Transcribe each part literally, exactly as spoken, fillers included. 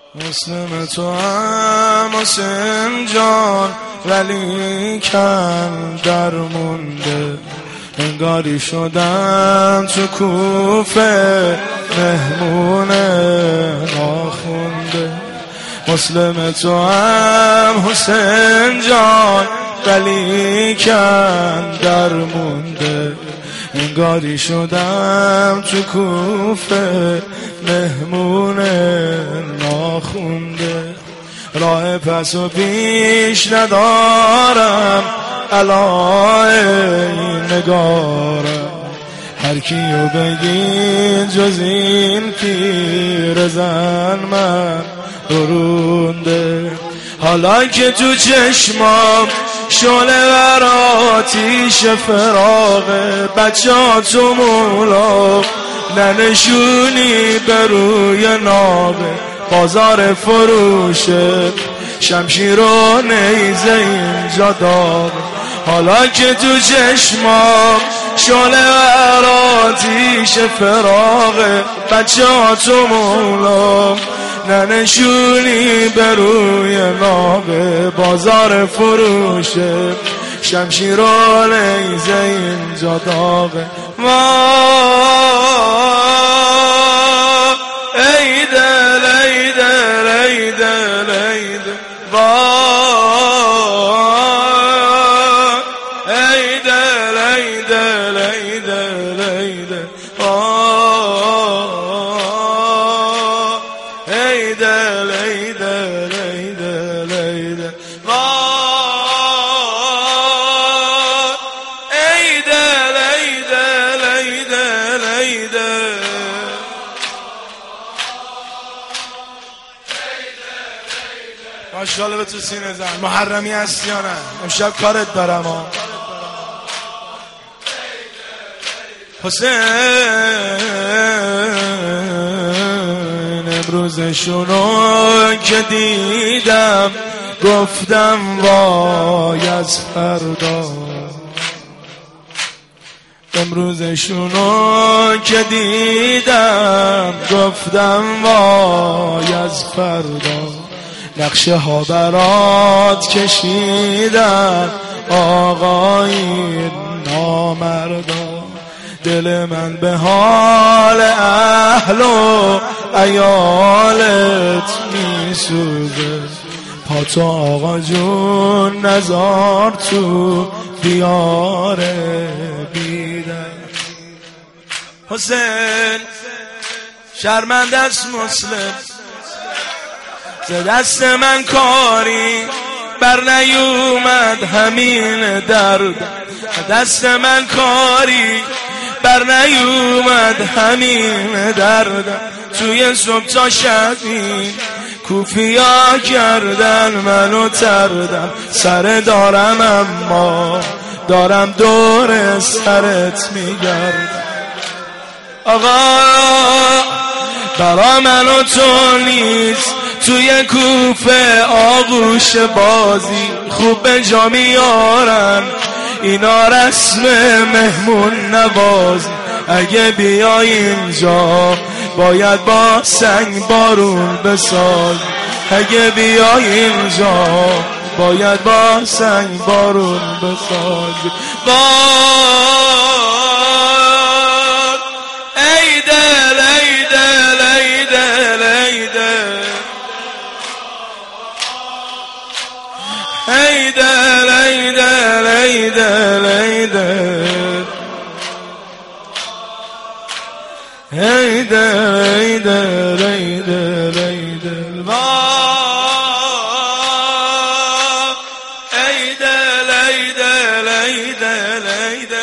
مسلم تو هم حسین جان ولی کن در مونده، انگاری شدم تو کوفه مهمونه ناخونده. مسلم تو هم حسین جان ولی کن در مونده، انگاری شدم تو کوفه مهمونه ناخونده. راه پس و پیش ندارم علای نگارم، هر کیو بگین جز این پیر زن من رونده. حالا که تو چشمام شعله ور آتیش فراغه، بچه ها تو مولا ننشونی به روی نابه، بازار فروشه شمشیر و نیزه اینجا داغه. حالا که تو چشمام شعله ور آتیش فراغه، بچه ها تو مولا ننشونی به روی نابه، بازار فروشه شمشیر و نیزه اینجا داغه. ما ای دل ای دل ای دل ای دل ای دل ای دل ای دل ای دل ای دل ای دل ای دل ای دل ای دل ای دل ای دل ای دل. ماشاءالله به تو سینه زن. محرمی هستی یا نه؟ امشب کارت دارم ها. حسین امروزشونو که دیدم گفتم وای از فردا، امروزشونو که دیدم گفتم وای از فردا. نقشه ها برات کشیدن آقای نامردا، دل من به حال اهل و عیالت می سوزه. پا تو آقا جون نزار تو دیار بیدن. حسین شرمنده است مسلم، ز دست من کاری بر نیومد همین درد، دست من کاری بر نیومد همین درد. توی صبح تا شبین کوفیا کردن منو تردم، سر دارم اما دارم دور سرت میگردم. آقا برا منو تو نیست توی کوفه آغوش بازی، خوب به جا میارن اینا رسم مهمون نوازی. اگه بیای اینجا باید با سنگ بارون بسازی، اگه بیای اینجا باید با سنگ بارون بسازی. ای دل ای دل ای دل ای دل ای دل ای دل ای دل ای دل ای دل ای دل ای دل ای دل ای دل ای دل ای دل ای دل.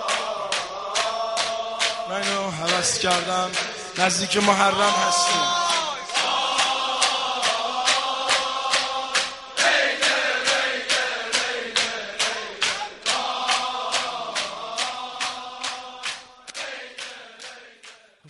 منو حوض کردم نزدیک محرم هستیم.